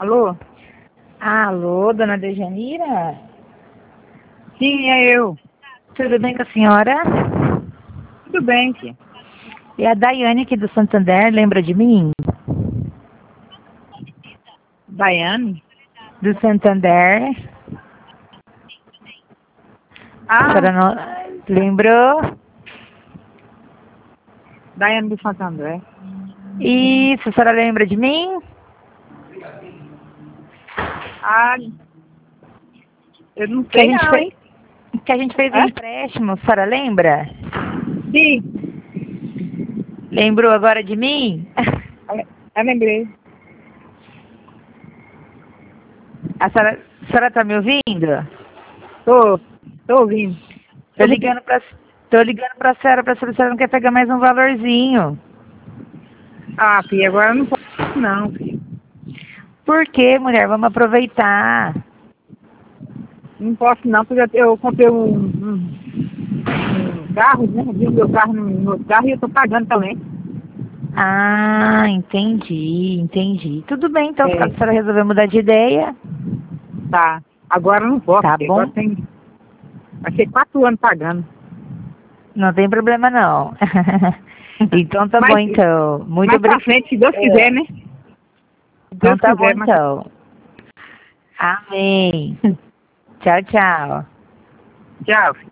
Alô? Alô, dona Dejanira? Sim, é eu. Tudo bem com a senhora? Tudo bem, tia. É a Daiane aqui do Santander, lembra de mim? Daiane? Do Santander. A Ah, senhora não... Lembrou? Daiane do Santo André. Isso, a senhora lembra de mim? Ah, eu não Que a sei gente não, fez, hein? que a gente fez um Hã? empréstimo, a senhora lembra? Sim, Lembrou agora de mim? eu lembrei. A senhora tá me ouvindo? Tô ouvindo. Tô ligando pra senhora pra saber se a senhora não quer pegar mais um valorzinho. Ah, filha, agora eu não posso não, filha. Por quê, mulher? Vamos aproveitar. Não posso não, porque eu comprei um carro, né? Vi o meu carro no outro carro e eu tô pagando também. Ah, entendi. Tudo bem, então, se a É, senhora resolver mudar de ideia, tá. Agora eu não posso, tá filha. Agora bom? tem... Vai ser 4 anos pagando. Não tem problema, não. Então, tá bom, Mas então. Muito mais pra obrigada. frente, se Deus quiser, né? Se Então, Deus tá bom, quiser, mas... então. Amém. Tchau, tchau. Tchau, filha.